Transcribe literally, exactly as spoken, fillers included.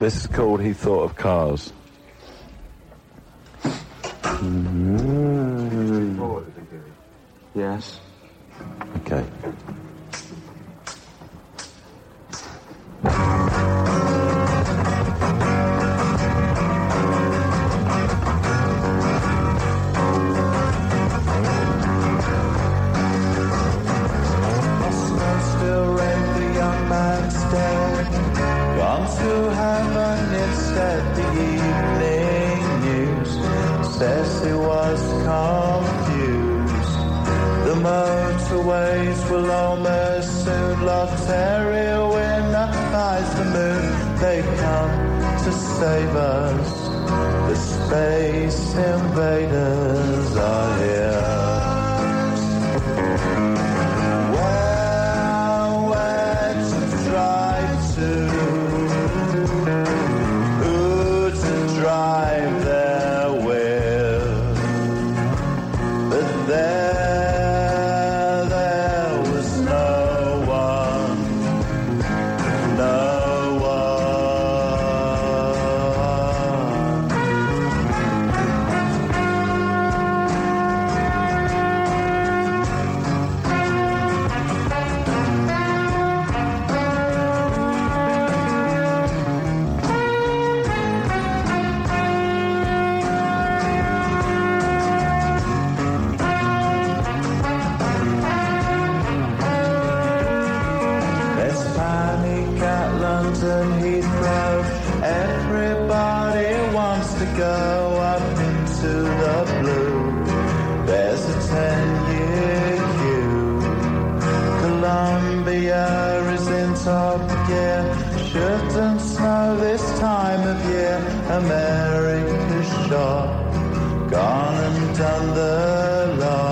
This is called He Thought of Cars. Mm. Yes. Okay. To heaven instead, the evening news says he was confused. The motorways will almost soon lock area when eyes the moon. They come to save us. The space invaders are here. Well, where to drive to? Drive there with, but there, there was no one, no Everybody wants to go up into the blue. There's a ten-year queue. Columbia is in top gear. Shouldn't snow this time of year. America's shot, gone and done the lot.